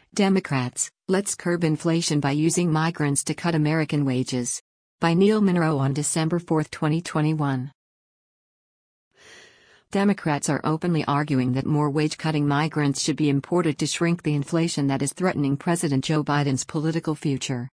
Democrats, let's curb inflation by using migrants to cut American wages. By Neil Monroe on December 4, 2021. Democrats are openly arguing that more wage-cutting migrants should be imported to shrink the inflation that is threatening President Joe Biden's political future.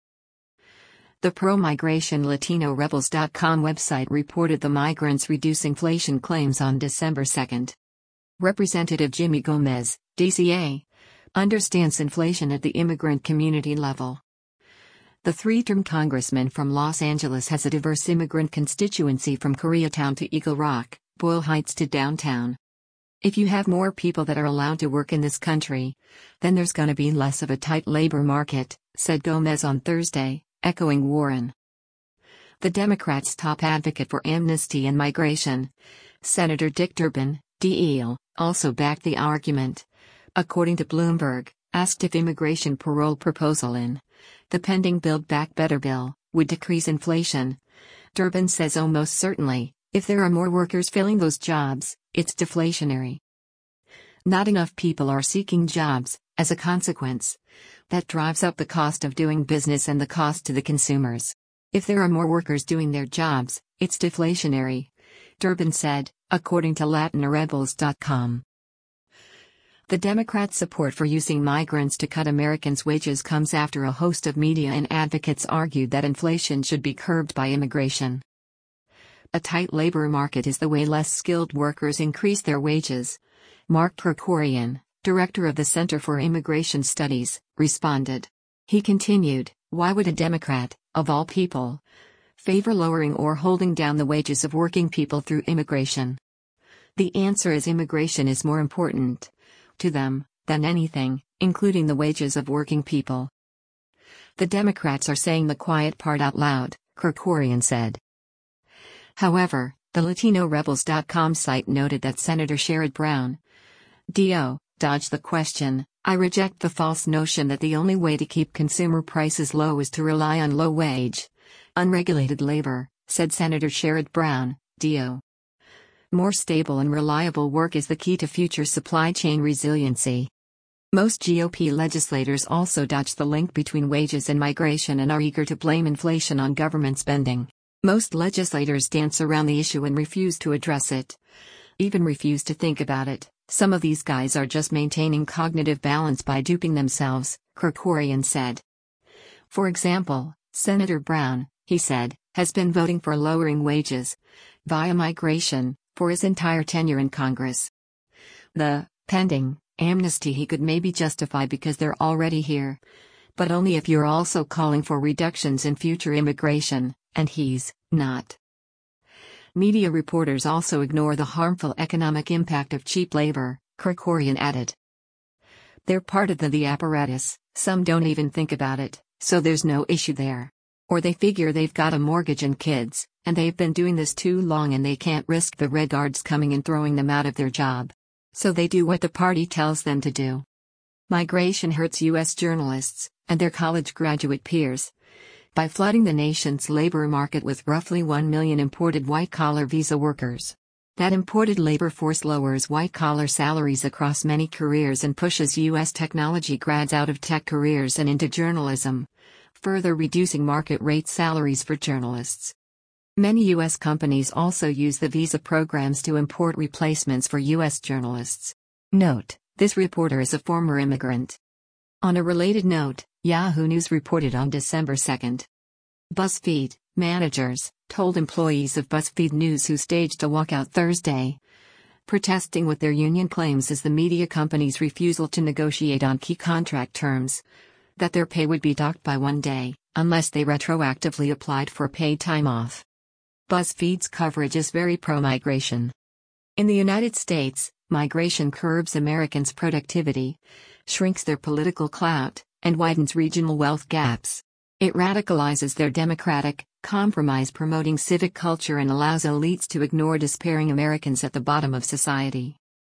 The pro-migration LatinoRebels.com website reported the migrants reduce inflation claims on December 2. Representative Jimmy Gomez, DCA, understands inflation at the immigrant community level. The three-term congressman from Los Angeles has a diverse immigrant constituency from Koreatown to Eagle Rock, Boyle Heights to downtown. If you have more people that are allowed to work in this country, then there's gonna be less of a tight labor market, said Gomez on Thursday, echoing Warren. The Democrats' top advocate for amnesty and migration, Senator Dick Durbin, DL, also backed the argument. According to Bloomberg, asked if immigration parole proposal in the pending Build Back Better bill would decrease inflation, Durbin says almost certainly, if there are more workers filling those jobs, it's deflationary. Not enough people are seeking jobs, as a consequence. That drives up the cost of doing business and the cost to the consumers. If there are more workers doing their jobs, it's deflationary, Durbin said, according to LatinoRebels.com. The Democrats' support for using migrants to cut Americans' wages comes after a host of media and advocates argued that inflation should be curbed by immigration. A tight labor market is the way less skilled workers increase their wages, Mark Krikorian, director of the Center for Immigration Studies, responded. He continued, why would a Democrat, of all people, favor lowering or holding down the wages of working people through immigration? The answer is immigration is more important to them than anything, including the wages of working people. The Democrats are saying the quiet part out loud, Krikorian said. However, the LatinoRebels.com site noted that Senator Sherrod Brown, DO, dodged the question. I reject the false notion that the only way to keep consumer prices low is to rely on low-wage, unregulated labor, said Senator Sherrod Brown, DO. More stable and reliable work is the key to future supply chain resiliency. Most GOP legislators also dodge the link between wages and migration and are eager to blame inflation on government spending. Most legislators dance around the issue and refuse to address it. Even refuse to think about it. Some of these guys are just maintaining cognitive balance by duping themselves, Krikorian said. For example, Senator Brown, he said, has been voting for lowering wages via migration for his entire tenure in Congress. The pending amnesty he could maybe justify because they're already here, but only if you're also calling for reductions in future immigration, and he's not. Media reporters also ignore the harmful economic impact of cheap labor, Krikorian added. They're part of the apparatus, some don't even think about it, so there's no issue there. Or they figure they've got a mortgage and kids, and they've been doing this too long and they can't risk the Red Guards coming and throwing them out of their job. So they do what the party tells them to do. Migration hurts U.S. journalists, and their college graduate peers, by flooding the nation's labor market with roughly 1 million imported white-collar visa workers. That imported labor force lowers white-collar salaries across many careers and pushes U.S. technology grads out of tech careers and into journalism, further reducing market-rate salaries for journalists. Many U.S. companies also use the visa programs to import replacements for U.S. journalists. Note, this reporter is a former immigrant. On a related note, Yahoo News reported on December 2. BuzzFeed managers told employees of BuzzFeed News who staged a walkout Thursday, protesting what their union claims is the media company's refusal to negotiate on key contract terms, that their pay would be docked by 1 day, unless they retroactively applied for paid time off. BuzzFeed's coverage is very pro-migration. In the United States, migration curbs Americans' productivity, shrinks their political clout, and widens regional wealth gaps. It radicalizes their democratic, compromise-promoting civic culture and allows elites to ignore despairing Americans at the bottom of society.